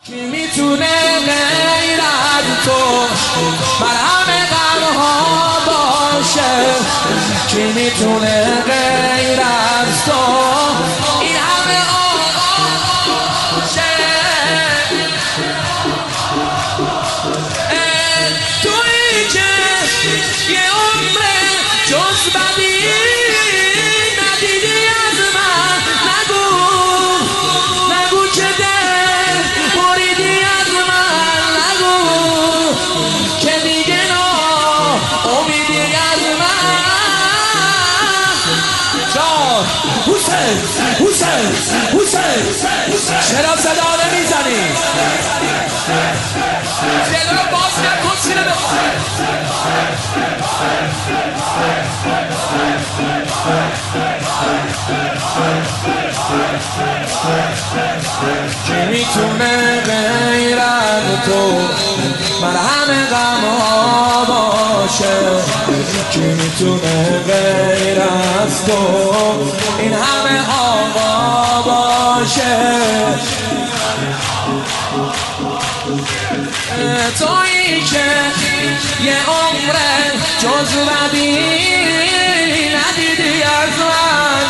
کی میتونه غیر از تو مرهم غمها باشه؟ کی میتونه غیر از تو این همه آغوشه؟ تویی که یه عمره جز بدی ندیدی از من. نگو که دل بریدی از من. نگو که دیگه امیدی از من. جان حسین چرا صدا نمیزنی؟ جلو باز نکن سینه بخواه. کی میتونه غیر از تو مرهم غمها باشه؟ کی میتونه غیر از تو این همه آقا باشه؟ تویی که یه عمره جز بدی ندیدی از من.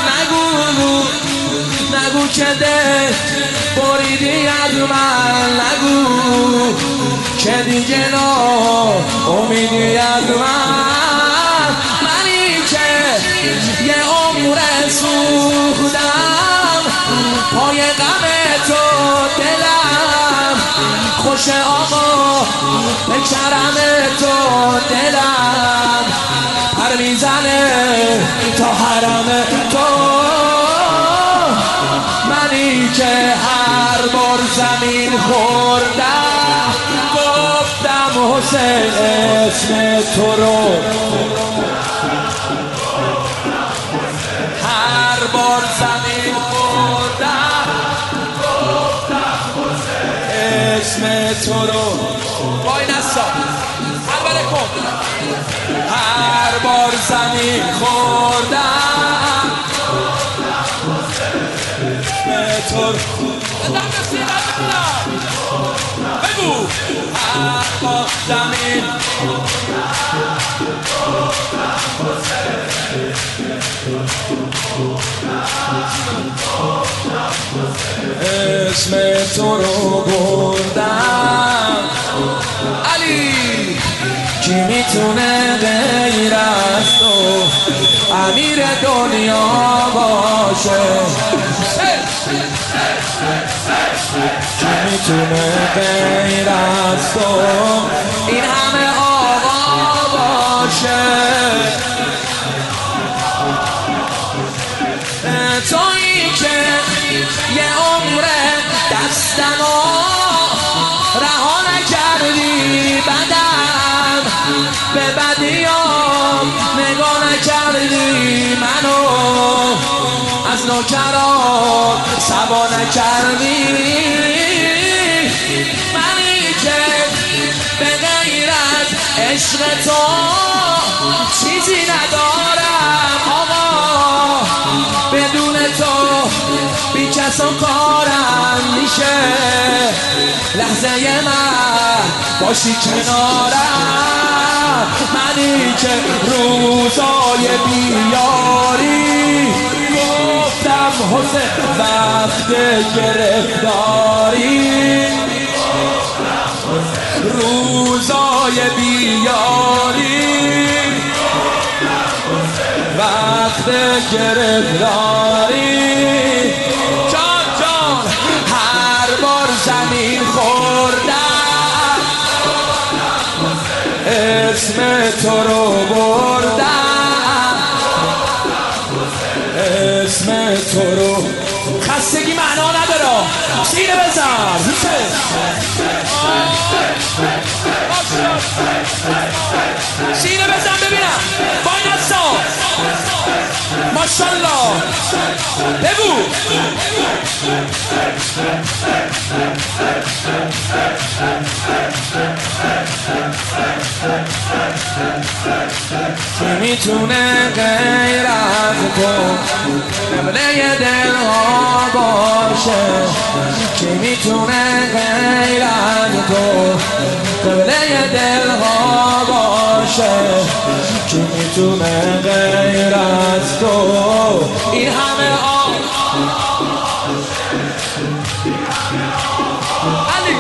نگو که دل بریدی از من. نگو که دیگه امیدی از من. منی که یه عمره سوختم پای غم تو. دلم خوش آقا به کرم تو. دلم پر میزنه تا حرم تو. منی که هر بار زمین خوردم گفتم حسین اسم تو رو. هر بار زمین خوردم گفتم حسین اسم تو رو. وای نسا حربره کن. هر بار زمین خوردم تو رو. بگو هر بار زمین اسم تو رو بردم. علی کی میتونه غیر از تو امیر دنیا باشه؟ کی میتونه غیر از تو این همه آقا باشه؟ تویی که یه عمره دستمو رها نکردی. بدم به بدیام نگاه نکردی. منو از نوکران سبا نکردی. منی که به غیر از عشق تو چیزی ندارم. آقا بدون تو بی کس و کارم میشه. لحظه من باشی کنارم. منی که روزای بیاری گفتم حسین وقت گرفتاری. روزای بیاری وقت گرفتاری. جان هر بار زمین خوردم اسم تو رو بردم. اسم تو رو. خستگی معنا نداره. سینه بزن سینه بزن ببینم. وای نسا ماشالله بگو. کی میتونه غیر از تو قبله دل ها باشه؟ کی میتونه غیر قبله دلها باشه کی میتونه غیر از تو این همه علی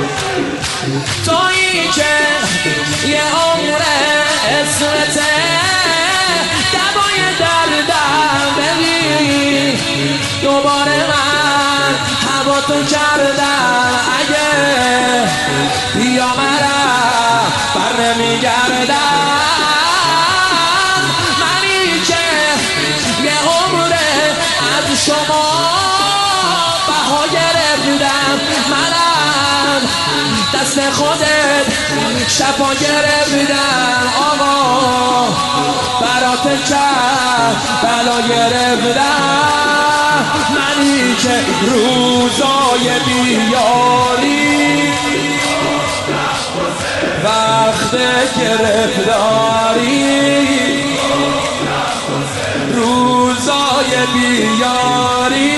تویی که یه عمر اسمته دوای دردم بگی دوباره من هوا تو کردم اگه بیا مرم بر نمیگردم منی که یه عمر از شما بها گرفتم منم دست خودت شفا گرفتم آقا برات کرد بلا گرفتم منی که روزای بیاری وقت گرفتاری روزای بیاری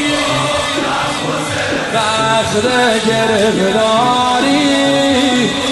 وقت گرفتاری